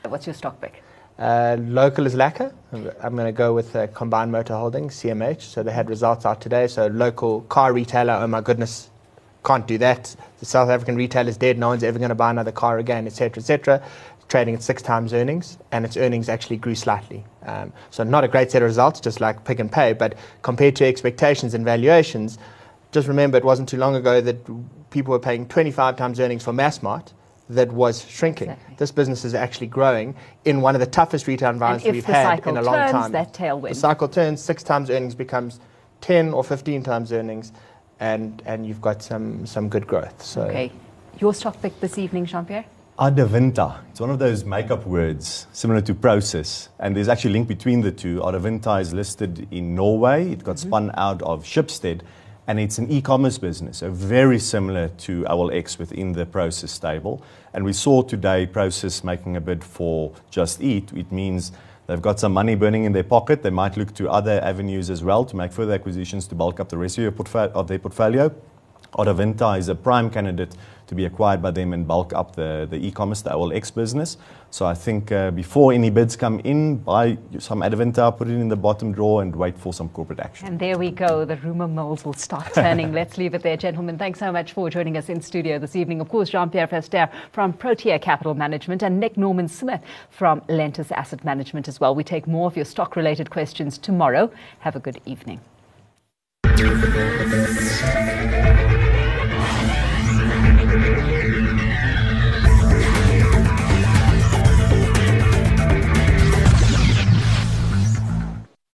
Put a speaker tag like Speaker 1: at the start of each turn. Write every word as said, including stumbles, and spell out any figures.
Speaker 1: What's your stock pick?
Speaker 2: Uh, local is lacquer. I'm going to go with uh, Combined Motor Holdings, C M H. So they had results out today. So local car retailer, oh my goodness, can't do that. The South African retailer is dead. No one's ever going to buy another car again, et cetera, et cetera. Trading at six times earnings, and its earnings actually grew slightly. Um, so not a great set of results, just like Pick and Pay, but compared to expectations and valuations, just remember it wasn't too long ago that people were paying twenty-five times earnings for Massmart. That was shrinking.
Speaker 1: Exactly.
Speaker 2: This business is actually growing in one of the toughest retail environments we've had in a long
Speaker 1: turns,
Speaker 2: time.
Speaker 1: That tailwind.
Speaker 2: The cycle turns, six times earnings becomes ten or fifteen times earnings, and and you've got some some good growth. So.
Speaker 1: Okay, your stock pick this evening, Jean-Pierre?
Speaker 3: Adevinta. It's one of those make-up words similar to process, and there's actually a link between the two. Adevinta is listed in Norway. It got mm-hmm. spun out of Schibsted, and it's an e-commerce business, so very similar to O L X within the Prosus stable. And we saw today Prosus making a bid for Just Eat. It means they've got some money burning in their pocket. They might look to other avenues as well to make further acquisitions to bulk up the rest of, your portfolio, of their portfolio. Adevinta is a prime candidate to be acquired by them and bulk up the, the e-commerce, the O L X business. So I think uh, before any bids come in, buy some Adevinta, put it in the bottom drawer and wait for some corporate action.
Speaker 1: And there we go. The rumour mills will start turning. Let's leave it there, gentlemen. Thanks so much for joining us in studio this evening. Of course, Jean-Pierre Verster from Protea Capital Management and Nick Norman-Smith from Lentus Asset Management as well. We take more of your stock-related questions tomorrow. Have a good evening.